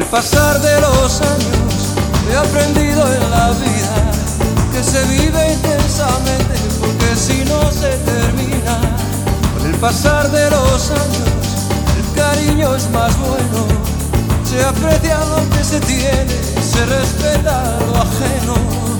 pasar de los años he aprendido en la vida que se vive intensamente, porque si no se termina. Con el pasar de los años el cariño es más bueno, se aprecia lo que se tiene, se respeta lo ajeno.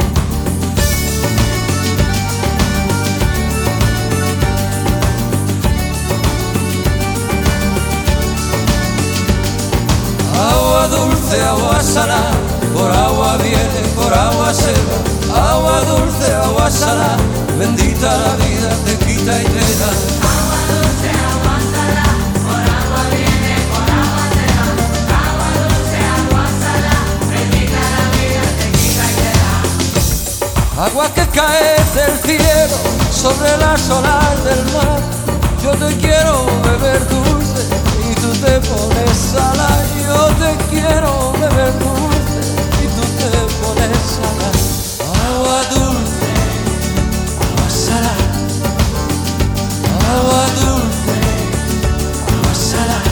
Agua dulce, agua salada, por agua viene, por agua se va. Agua dulce, agua salada, bendita la vida, te quita y te da. Agua dulce, agua salada, por agua viene, por agua se va. Agua dulce, agua salada, bendita la vida, te quita y te da. Agua que cae del cielo sobre las olas del mar. Yo te quiero beber dulce y tú te pones salada. Yo te quiero beber dulce y tú te pones salada. Agua dulce, agua salada. Agua dulce, agua salada.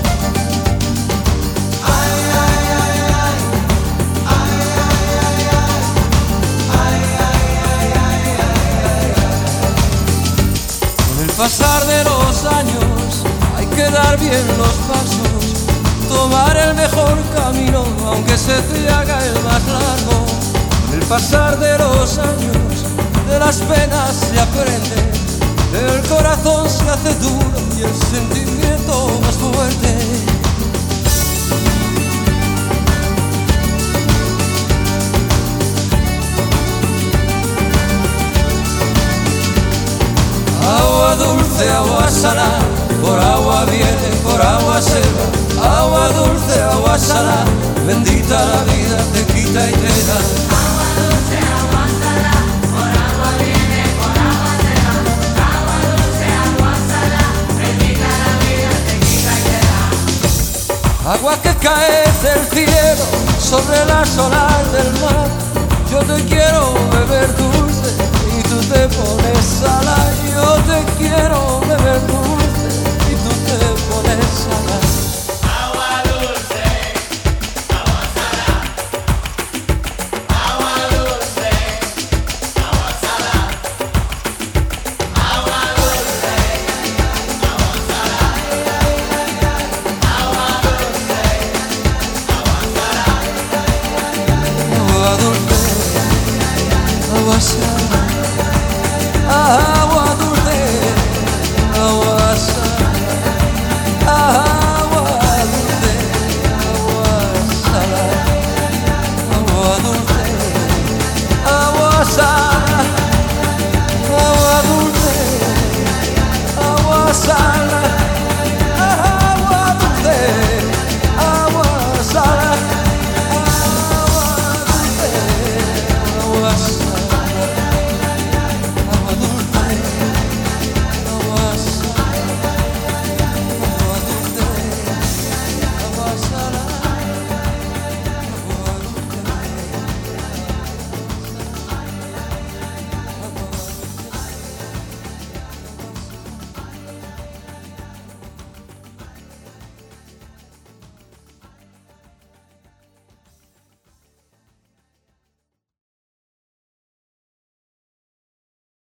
Ay, ay, ay, ay. Ay, ay, ay, ay. Ay, ay, ay, ay, ay, ay. Con el pasar de los años hay que dar bien los pasos, tomar el mejor camino, aunque se te haga el más largo. Con el pasar de los años, de las penas se aprende, el corazón se hace duro y el sentimiento más fuerte. Agua dulce, agua salada, por agua viene, por agua se va. Agua dulce, agua salada, bendita la vida, te quita y te da. Agua dulce, agua salada, por agua viene, por agua se va. Agua dulce, agua salada, bendita la vida, te quita y te da. Agua que cae del cielo sobre las olas del mar. Yo te quiero beber dulce y tú te pones salada. Yo te quiero